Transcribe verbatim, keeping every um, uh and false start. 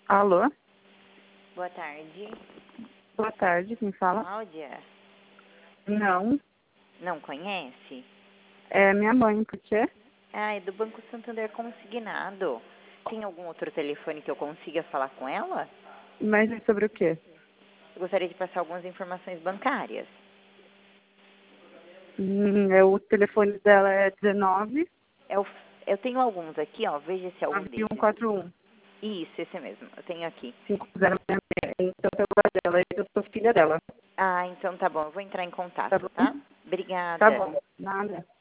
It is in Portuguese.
Alô? Boa tarde. Boa tarde, quem fala? Cláudia? Não, Não conhece? é minha mãe, por quê? Ah, é do Banco Santander Consignado. Tem algum outro telefone que eu consiga falar com ela? Mas é sobre o quê? Eu gostaria de passar algumas informações bancárias. Hum, é, o telefone dela é dezenove, Eu, eu tenho alguns aqui, ó. Veja se é algum nove um desses. quatro um, Isso, esse mesmo. Eu tenho aqui. cinco zero seis seis. Então, é o celular dela, eu sou filha dela. Ah, então tá bom. Eu vou entrar em Tá contato, bom? tá? Tá Obrigada. bom, nada.